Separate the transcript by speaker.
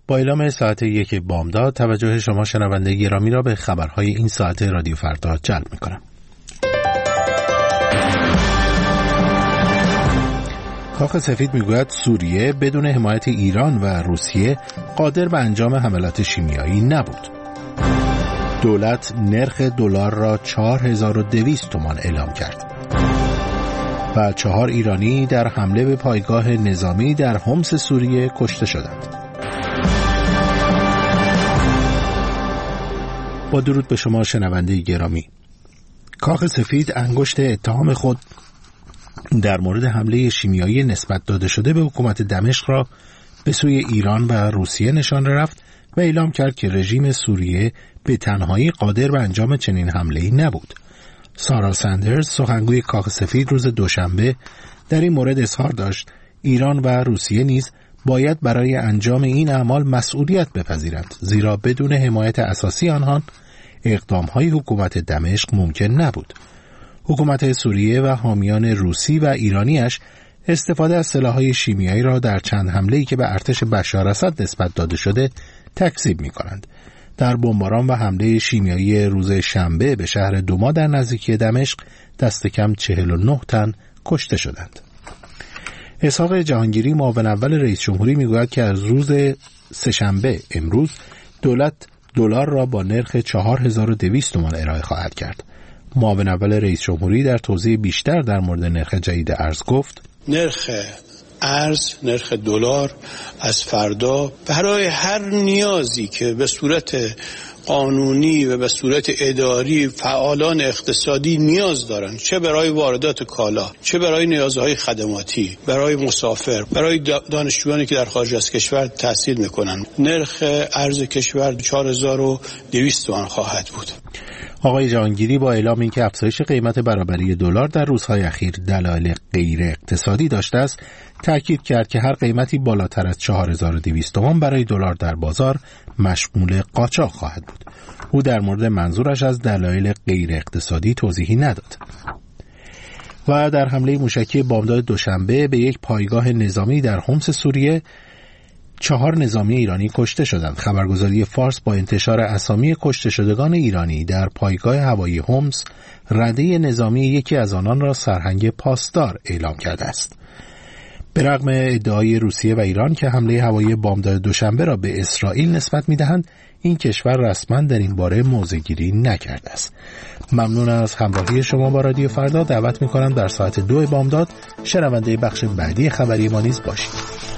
Speaker 1: با اعلام ساعت 1 بامداد توجه شما شنونده گرامی را به خبرهای این ساعت رادیو فردا جلب می‌کنم. کاخ سفید میگوید سوریه بدون حمایت ایران و روسیه قادر به انجام حملات شیمیایی نبود. دولت نرخ دلار را 4200 تومان اعلام کرد. و 4 ایرانی در حمله به پایگاه نظامی در حمص سوریه کشته شدند. با درود به شما شنونده گرامی، کاخ سفید انگشت اتهام خود در مورد حمله شیمیایی نسبت داده شده به حکومت دمشق را به سوی ایران و روسیه نشان رفت و اعلام کرد که رژیم سوریه به تنهایی قادر به انجام چنین حمله‌ای نبود. سارا سندرز سخنگوی کاخ سفید روز دوشنبه در این مورد اظهار داشت ایران و روسیه نیز باید برای انجام این اعمال مسئولیت بپذیرند، زیرا بدون حمایت اساسی آنها اقدام‌های حکومت دمشق ممکن نبود. حکومت سوریه و حامیان روسی و ایرانیش استفاده از سلاح‌های شیمیایی را در چند حمله‌ای که به ارتش بشار اسد نسبت داده شده تکذیب می‌کنند. در بمباران و حمله شیمیایی روز شنبه به شهر دوما در نزدیکی دمشق دست کم 49 تن کشته شدند. اسحاق جهانگیری معاون اول رئیس جمهوری میگوید که از روز سه‌شنبه امروز دولت دلار را با نرخ 4200 تومان ارائه خواهد کرد. معاون اول رئیس جمهوری در توضیح بیشتر در مورد نرخ جدید ارز گفت:
Speaker 2: نرخ دلار از فردا برای هر نیازی که به صورت قانونی و به صورت اداری فعالان اقتصادی نیاز دارند، چه برای واردات کالا، چه برای نیازهای خدماتی، برای مسافر، برای دانشجویانی که در خارج از کشور تحصیل میکنند، نرخ ارز کشور 4200 تومان خواهد بود.
Speaker 1: آقای جهانگیری با اعلام اینکه افزایش قیمت برابری دلار در روزهای اخیر دلایل غیر اقتصادی داشته است، تاکید کرد که هر قیمتی بالاتر از 4200 تومان برای دلار در بازار مشمول قاچاق خواهد بود. او در مورد منظورش از دلایل غیر اقتصادی توضیحی نداد. و در حمله موشکی بامداد دوشنبه به یک پایگاه نظامی در حمص سوریه 4 نظامی ایرانی کشته شدند. خبرگزاری فارس با انتشار اسامی کشته شدگان ایرانی در پایگاه هوایی حمص رده نظامی یکی از آنان را سرهنگ پاسدار اعلام کرده است. به رغم ادعای روسیه و ایران که حمله هوایی بامداد دوشنبه را به اسرائیل نسبت می‌دهند، این کشور رسما در این باره موضع‌گیری نکرده است. ممنون از همراهی شما با رادیو فردا. دعوت می‌کنم در ساعت 2 بامداد شنونده بخش بعدی خبری ما نیز باشید.